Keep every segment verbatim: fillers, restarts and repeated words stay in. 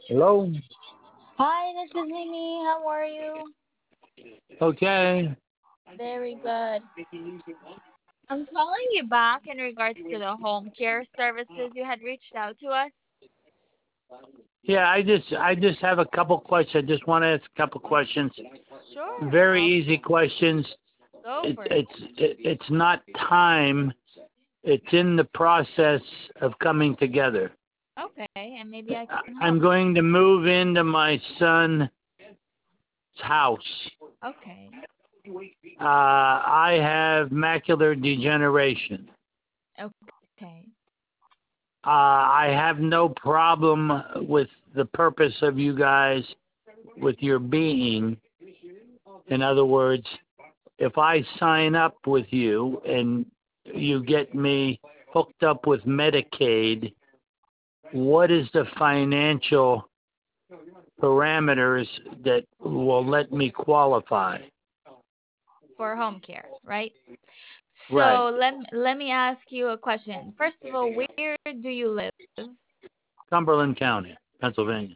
Hello. Hi, this is Mimi. How are you? Okay. Very good. I'm calling you back in regards to the home care services. You had reached out to us. Yeah, I just I just have a couple questions. I just want to ask a couple questions. Sure. Very I'll easy questions. go It, for it. it's it, it's not time. It's in the process of coming together. Okay, and maybe I I- can I'm help. going to move into my son's house. Okay. Uh, I have macular degeneration. Okay. Uh, I have no problem with the purpose of you guys, with your being. In other words, if I sign up with you and you get me hooked up with Medicaid, what is the financial parameters that will let me qualify? For home care, right? Right. So let let me ask you a question. First of all, where do you live? Cumberland County, Pennsylvania.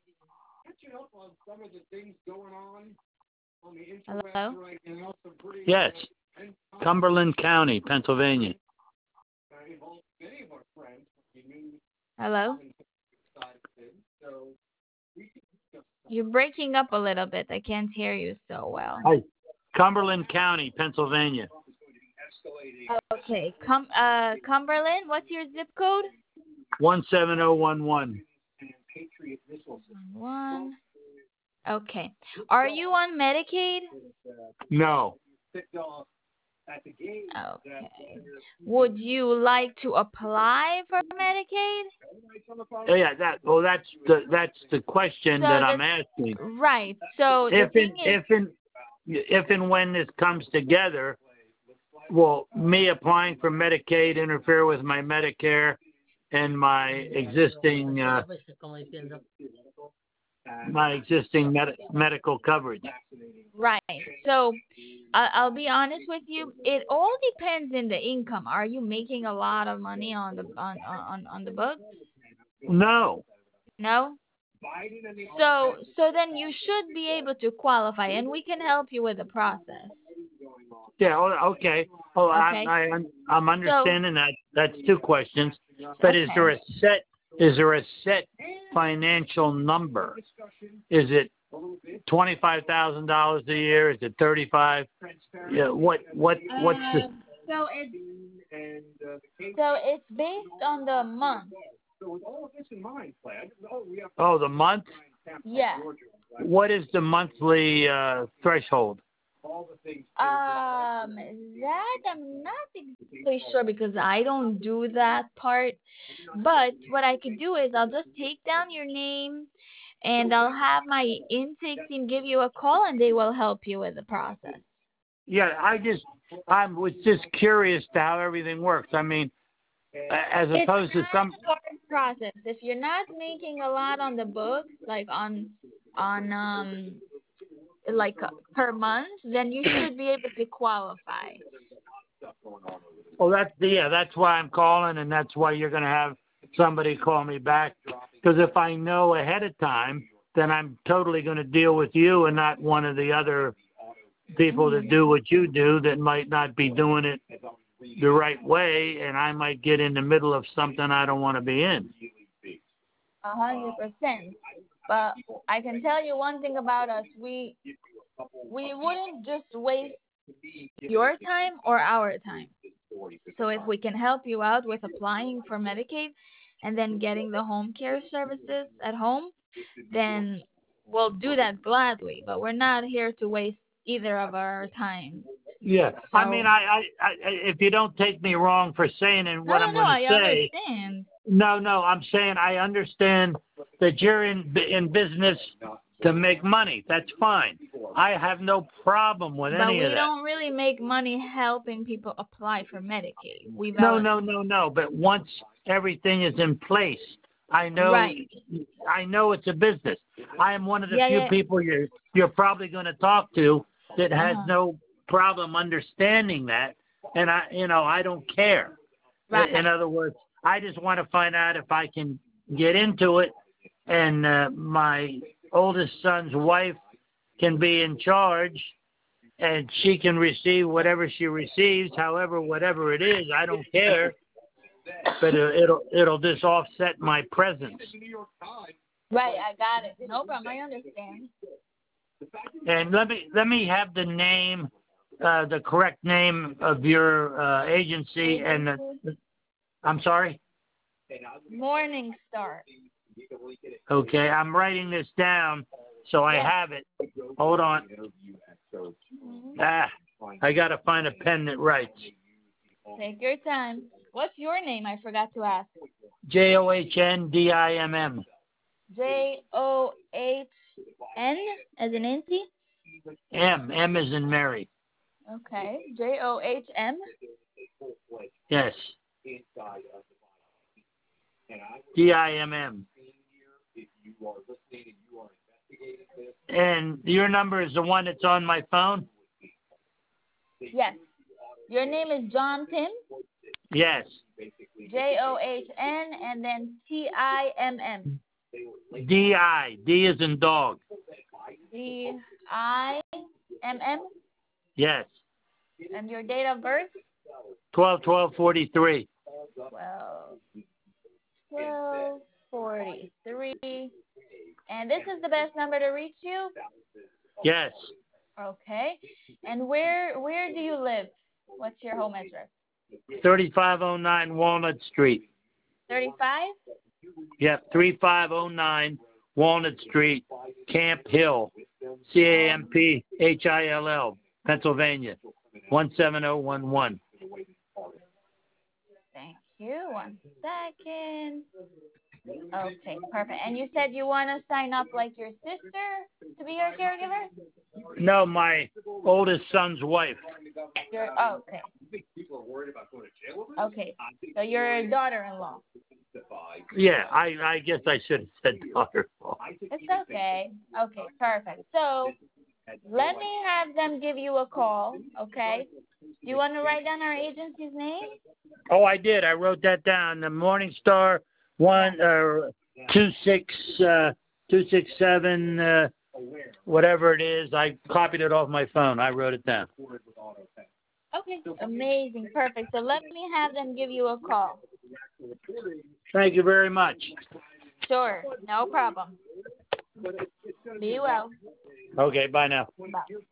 Hello? Yes. Cumberland County, Pennsylvania. Hello? You're breaking up a little bit. I can't hear you so well. Hi. Cumberland County, Pennsylvania. Okay. Cum uh Cumberland, what's your zip code? one seven zero one one. One. Okay. Are you on Medicaid? No. Okay. Would you like to apply for Medicaid? Yeah, that well that's the that's the question So that the I'm asking. right. So the If thing and is, if and if and when this comes together, will me applying for Medicaid interfere with my Medicare and my existing uh, my existing med- medical coverage? right. So I I'll be honest with you. It all depends in the income. Are you making a lot of money on the on on on the books? No. No. So so then you should be able to qualify, and we can help you with the process. Yeah. oh, Okay. Oh, I, Okay. I I'm So understanding that. That's two questions. But is there okay. a set? Is there a set financial number? Is it twenty five thousand dollars a year? Is it thirty five? Yeah. What what what's the? Uh, so it's so it's based on the month. Oh, the month. Yeah. What is the monthly uh, threshold? Um, that I'm not exactly sure because I don't do that part. But what I could do is I'll just take down your name and I'll have my intake team give you a call and they will help you with the process. Yeah, I just I was just curious to how everything works. I mean, a- as It's opposed to not some. a hard process. If you're not making a lot on the books, like on on um like uh, per month, then you should be able to qualify. Well, that's yeah, that's why I'm calling, and that's why you're going to have somebody call me back. Because if I know ahead of time, then I'm totally going to deal with you and not one of the other people that do what you do that might not be doing it the right way, and I might get in the middle of something I don't want to be in. A hundred percent. But I can tell you one thing about us: we we wouldn't just waste your time or our time. So if we can help you out with applying for Medicaid and then getting the home care services at home, then we'll do that gladly. But we're not here to waste either of our time. Yeah, I mean, So I, I, I, if you don't take me wrong for saying and no, what no, I'm no. going to I say, understand. no, no, I'm saying I understand that you're in in business to make money. That's fine. I have no problem with But any of we that. don't really make money helping people apply for Medicaid. We No, val- no, no, no. But once everything is in place, I know, right. I know it's a business. I am one of the Yeah, few yeah. people you're you're probably going to talk to that has Uh-huh. no problem understanding that, and I, you know, I don't care. In Right. other words, I just want to find out if I can get into it and uh, my oldest son's wife can be in charge, and she can receive whatever she receives. However, whatever it is, I don't care. But it, it'll it'll just offset my presence. Right, I got it. No problem. I understand. And let me let me have the name, uh, the correct name of your uh, agency, and the, I'm sorry. Morning Star. Okay, I'm writing this down so I Yes. have it. Hold on. Mhm. Ah, I gotta find a pen that writes. Take your time. What's your name? I forgot to ask. J O H N D I M M. J O H N as in Nancy? M. M as in Mary. Okay. J O H M? Yes. D I M M. And your number is the one that's on my phone? Yes. Your name is John Tim? Yes. J O H N and then T I M M. D I. D is in dog. D I M M? Yes. And your date of birth? twelve twelve forty-three. twelve, twelve, forty-three. And this is the best number to reach you? Yes. Okay. And where where do you live? What's your home address? thirty-five oh nine Walnut Street. thirty-five? Yep, thirty-five oh nine Walnut Street, Camp Hill, C A M P H I L L, Pennsylvania, one seven oh one one. Thank you. One second. Okay, perfect. And you said you want to sign up like your sister to be your caregiver? No, my oldest son's wife. Your oh, okay. Okay. So your daughter-in-law. Yeah, I, I guess I should have said daughter-in-law. It's okay. Okay, perfect. So let me have them give you a call, okay? Do you want to write down our agency's name? Oh, I did. I wrote that down. The Morning Star one or two six uh, two six seven uh, whatever it is. I copied it off my phone. I wrote it down. Okay, amazing, perfect. So let me have them give you a call. Thank you very much. Sure, no problem. Be well. Okay, bye now. Bye.